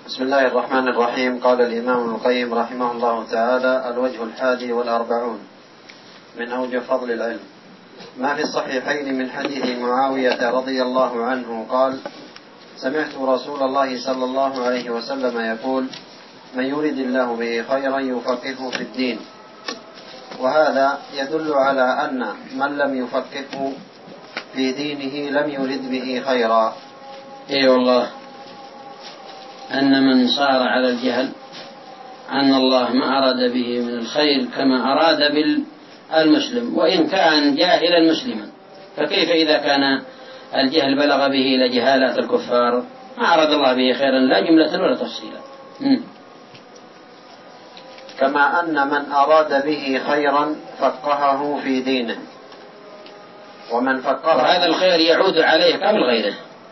بسم الله الرحمن الرحيم. قال الإمام ابن القيم رحمه الله تعالى: الوجه 41 من أوجه فضل العلم. ما في الصحيحين من حديث معاوية رضي الله عنه قال: سمعت رسول الله صلى الله عليه وسلم يقول: من يرد الله به خيرا يفقهه في الدين. وهذا يدل على أن من لم يفقهه في دينه لم يرد به خيرا. اي والله، أن من صار على الجهل أن الله ما أراد به من الخير كما أراد بالمسلم، وإن كان جاهلا مسلما، فكيف إذا كان الجهل بلغ به إلى جهالات الكفار؟ ما أراد الله به خيرا لا جملة ولا تفصيلا. كما أن من أراد به خيرا فقهه في دينه، ومن فقهه، وهذا الخير يعود عليه قبل غيره.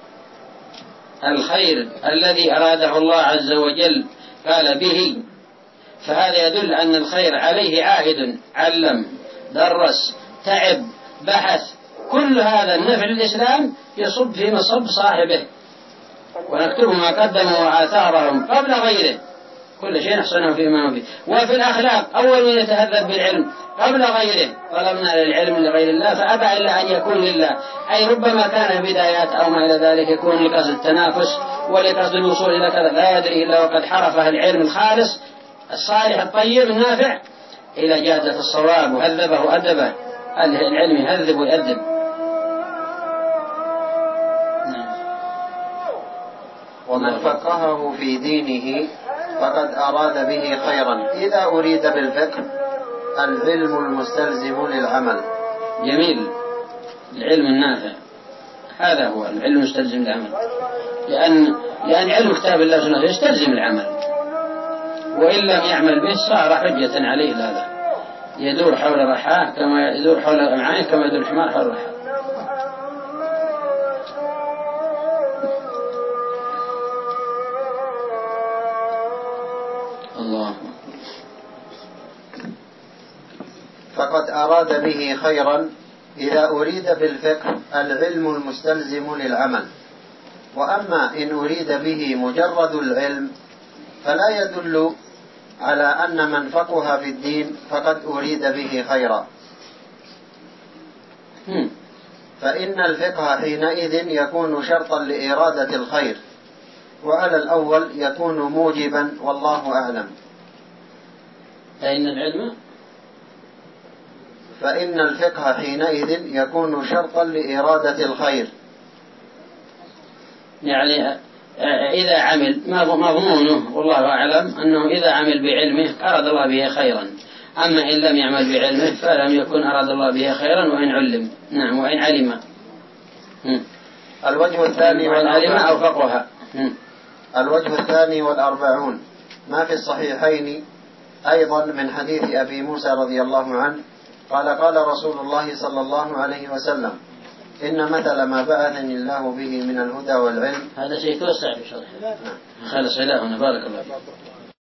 الخير الذي أراده الله عز وجل قال به، فهذا يدل أن الخير عليه عائد، علم، درس، تعب، بحث، كل هذا النفع للإسلام يصب في مصب صاحبه، ونكتب ما قدموا وآثارهم قبل غيره، كل شيء نحصنه في إمامه. وفي الأخلاق أول من يتهذب بالعلم قبل غيره، طلبنا للعلم لغير الله فأبى إلا أن يكون لله، أي ربما كان بدايات أو ما إلى ذلك يكون لقصد التنافس ولقصد الوصول إلى كذا، لا يدري إلا وقد حرفه العلم الخالص الصالح الطيب النافع إلى جادة الصواب وهذبه وأدبه. العلم يهذب ويأدب. ومن فقهه في دينه فقد أراد به خيرا، إذا أريد بالفقه العلم المستلزم للعمل. جميل، العلم النافع هذا هو العلم المستلزم للعمل، لأن علم كتاب الله سبحانه يستلزم العمل، وإن لم يعمل به صار حجة عليه. لا يدور حول رحاه كما يدور حول أمعائه، كما يدور الحمار حول رحاه. الله. فقد أراد به خيرا إذا أريد بالفقه العلم المستلزم للعمل. وأما إن أريد به مجرد العلم فلا يدل على أن من فقه في الدين فقد أريد به خيرا، فإن الفقه حينئذ يكون شرطا لإرادة الخير، وعلى الأول يكون موجبا، والله أعلم. فإن الفقه حينئذ يكون شرطا لإرادة الخير، يعني إذا عمل مضمونه والله أعلم أنه إذا عمل بعلمه أراد الله به خيرا، أما إن لم يعمل بعلمه فلم يكن أراد الله به خيرا وإن علم. نعم، وإن علم. الوجه الثاني علم أو فقه. الوجه 42 ما في الصحيحين أيضا من حديث أبي موسى رضي الله عنه قال: قال رسول الله صلى الله عليه وسلم: إن مثل ما بعثني الله به من الهدى والعلم. هذا شيء توسع في شرحه. خلص إلهنا، بارك الله فيك.